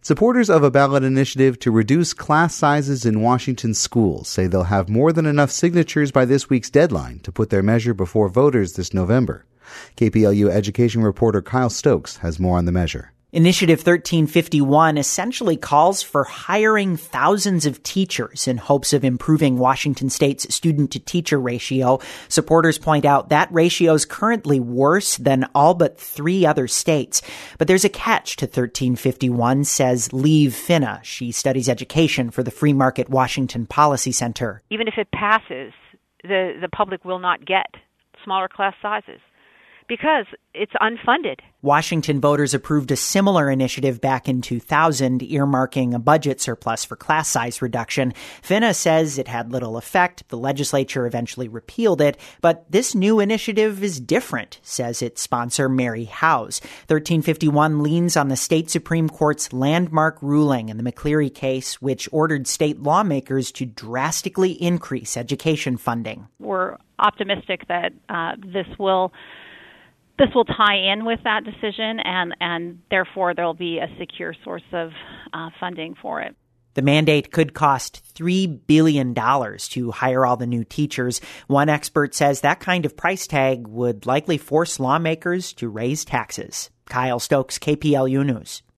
Supporters of a ballot initiative to reduce class sizes in Washington schools say they'll have more than enough signatures by this week's deadline to put their measure before voters this November. KPLU education reporter Kyle Stokes has more on the measure. Initiative 1351 essentially calls for hiring thousands of teachers in hopes of improving Washington state's student-to-teacher ratio. Supporters point out that ratio is currently worse than all but 3 other states. But there's a catch to 1351, says Liv Finna. She studies education for the Free Market Washington Policy Center. Even if it passes, the public will not get smaller class sizes because it's unfunded. Washington voters approved a similar initiative back in 2000, earmarking a budget surplus for class size reduction. Finna says it had little effect. The legislature eventually repealed it. But this new initiative is different, says its sponsor, Mary Howes. 1351 leans on the state Supreme Court's landmark ruling in the McCleary case, which ordered state lawmakers to drastically increase education funding. We're optimistic that this will tie in with that decision, and therefore there will be a secure source of funding for it. The mandate could cost $3 billion to hire all the new teachers. One expert says that kind of price tag would likely force lawmakers to raise taxes. Kyle Stokes, KPLU News.